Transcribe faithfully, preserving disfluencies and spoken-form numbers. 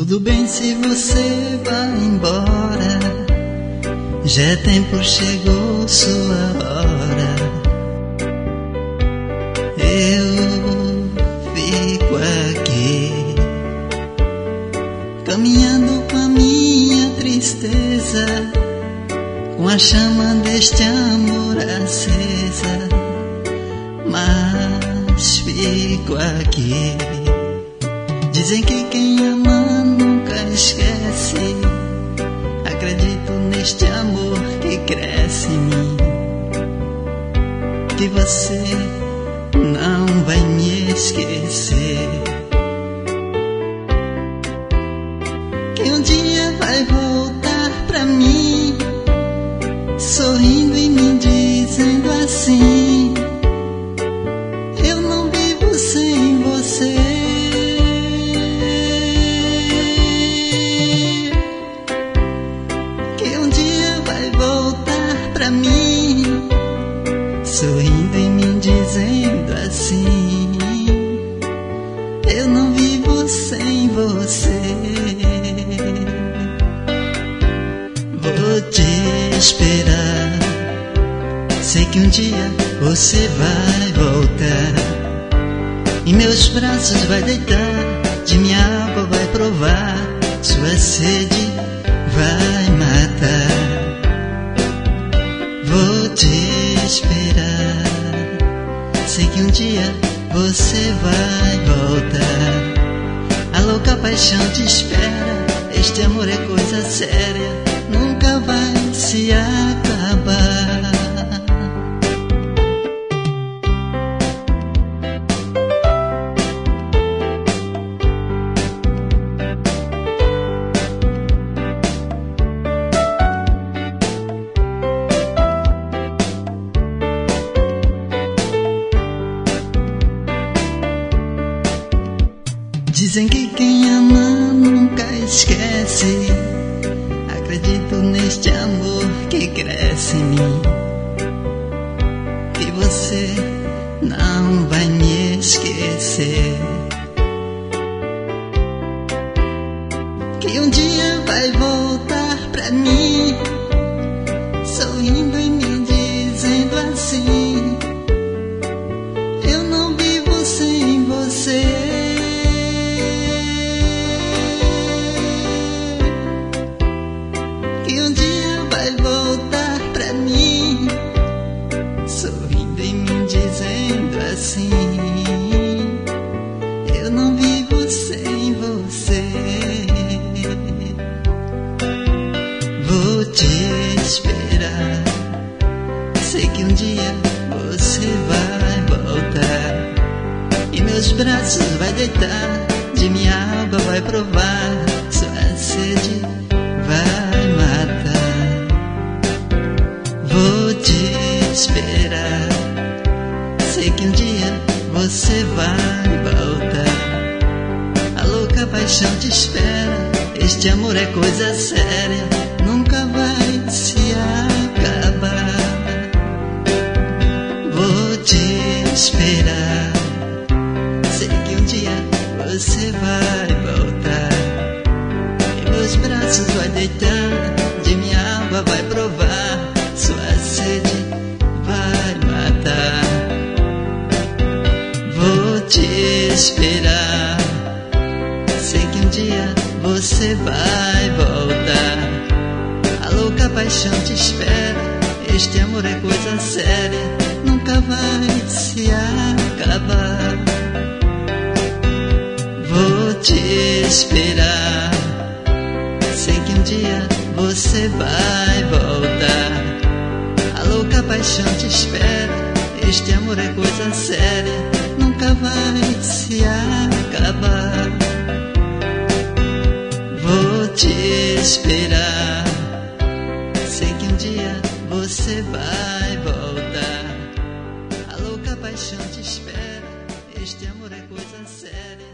Tudo bem se você vai embora, já é tempo, chegou sua hora. Eu fico aqui, caminhando com a minha tristeza, com a chama deste amor acesa. Mas fico aqui. Dizem que quem ama nunca esquece. Acredito neste amor que cresce em mim, que você não vai me esquecer, que um dia vai voltar pra mim, sorrindo e me dizendo assim: eu não vivo sem você. Que um dia vai voltar pra mim, sorrindo e me dizendo assim: eu não vivo sem você. Vou te esperar, sei que um dia você vai voltar, em meus braços vai deitar, de minha água vai provar, sua sede vai matar. Vou te esperar, sei que um dia você vai voltar. A louca paixão te espera, este amor é coisa séria, nunca vai se acabar. Dizem que quem ama nunca esquece. Acredito neste amor que cresce em mim, que você não vai me esquecer, que um dia vai voltar pra mim, sorrindo e me dizendo assim: eu não vivo sem você. Que um dia vai voltar pra mim, sorrindo e me dizendo assim: eu não vivo sem você. Vou te esperar, sei que um dia você vai voltar, em meus braços vai deitar, de minha água vai provar, sua sede vai matar. Vou te esperar, sei que um dia você vai voltar. A louca paixão te espera, este amor é coisa séria, nunca vai se acabar. Vou te esperar, sei que um dia você vai voltar, meus braços vai deitar, de minha água vai provar, sua sede vai matar. Vou te esperar, sei que um dia você vai voltar. A louca paixão te espera, este amor é coisa séria, nunca vai se acabar. Vou te esperar, sei que um dia você vai voltar. A louca paixão te espera, este amor é coisa séria, nunca vai se acabar. Vou te esperar, sei que um dia você vai voltar. A louca paixão te espera, este amor é coisa séria.